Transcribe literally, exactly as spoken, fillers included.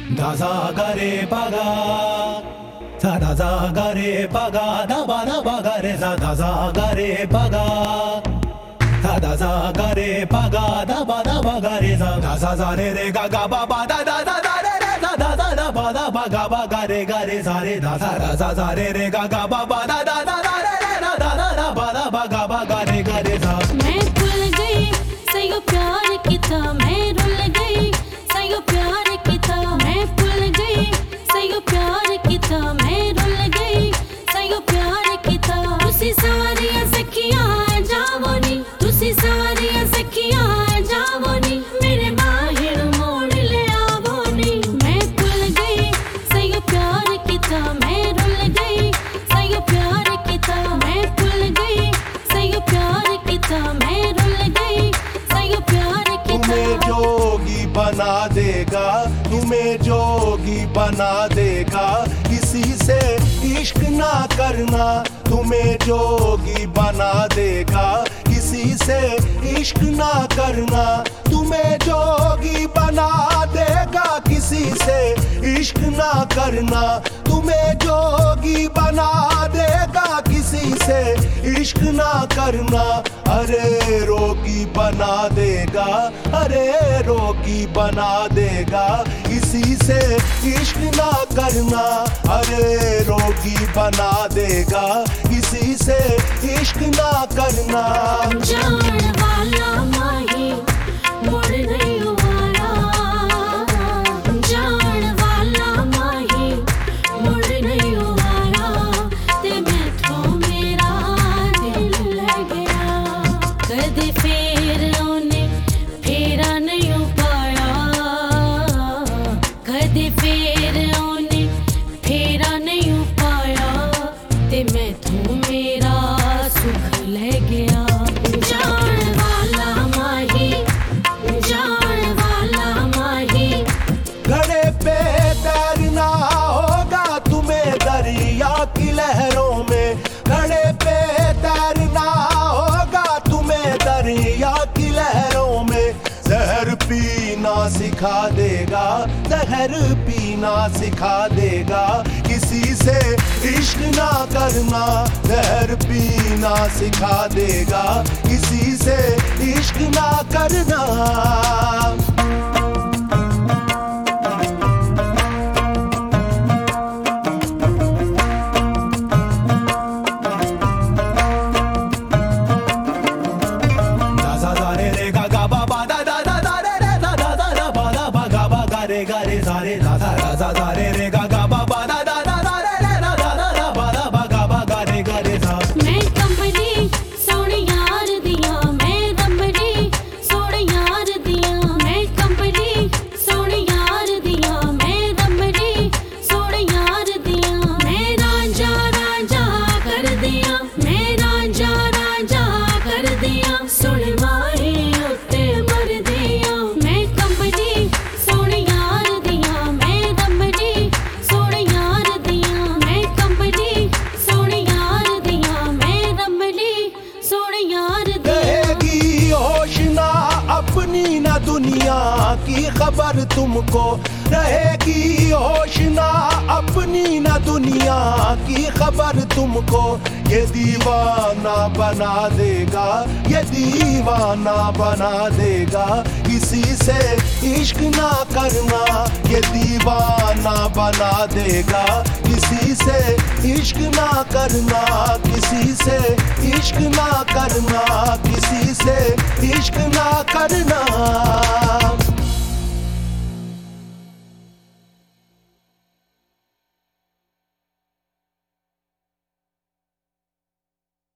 Da za ga re pa ga, sa da za ga re pa ga, da ba da ba ga re sa da za ga re pa ga, sa da za ga re pa ga, da ba da ba ga re sa da sa sa re re ga ga ba ba da da da da re re sa da da da ba da ba ga ba ga re ga re sa re da sa da sa sa re re ga ga ba ba da da da da re re da da da da ba da ba ga ba ga re ga re sa। मैं भूल गई सयो प्यार की था, मैं rule गई सयो प्यार की था, मैं भूल गई सयो प्यार की था, मैं रुल गई सयो प्यार की था। तुसी सारियां सखियां जावो नी, तुसी सारियां सखियां जावो नी, मेरे बाहिर मोड़ ले आवो नी। मैं भूल गई सयो प्यार की था, मैं रुल गई सयो प्यार की था, मैं भूल गई सयो प्यार की था, मैं रुल गई सयो प्यार की था। तुम्हें जोगी बना देगा, तुम्हें जोगी बना देगा, किसी से इश्क ना करना। तुम्हें जोगी बना देगा, किसी से इश्क ना करना। तुम्हें जोगी बना देगा, किसी से इश्क ना करना। तुम्हें जोगी बना देगा, किसी से इश्क ना करना। अरे रोगी बना देगा, अरे रोगी बना देगा, किसी से इश्क ना करना। अरे रोगी बना देगा, किसी से इश्क ना करना। जान वाला माही मुड़ नहीं वाला, जान वाला माही मुड़ नहीं वाला, ते मैथों मेरा दिल लग गया। कदे फेर ओने फेरा नहीं पाया, कदे फेर ओने फेरा नहीं पाया, ते मैथों मेरा सुख ले गया। जान वाला माही, जान वाला माही, घड़े पे तैरना होगा तुम्हें दरिया की लहरों में। घड़े पे तैरना होगा तुम्हें दरिया की लहरों में। जहर पीना सिखा देगा, जहर पीना सिखा देगा, किसी से इश्क ना करना। जहर पीना सिखा देगा, किसी से इश्क ना करना। re ga re sa re da sa da sa sa re re ga ga ba ba da da da da re re da da da da ba da ba ga ba ga re ga re sa। मैं कंबली सोने यार दिया, मैं रंबड़ी सोने यार दिया, मैं कंबली सोने यार दिया, मैं रंबड़ी सोने यार दिया। मैं रांझा रांझा कर दिया, मैं रांझा रांझा कर दिया, सुन माही उत्ते मर दिया। मैं कंबली सोने यार दिया, मैं रंबड़ी सोने यार दिया, मैं कंबली सोने यार दिया, मैं रंबड़ी सोने यार दिया। रहेगी होश ना अपनी ना दुनिया की खबर तुमको। रहेगी होश ना अपनी ना दुनिया की खबर तुमको। ये दीवाना बना देगा, ये दीवाना बना देगा, किसी से इश्क ना करना। ये दीवाना बना देगा, किसी से इश्क ना करना। किसी से इश्क ना करना, किसी से इश्क ना करना।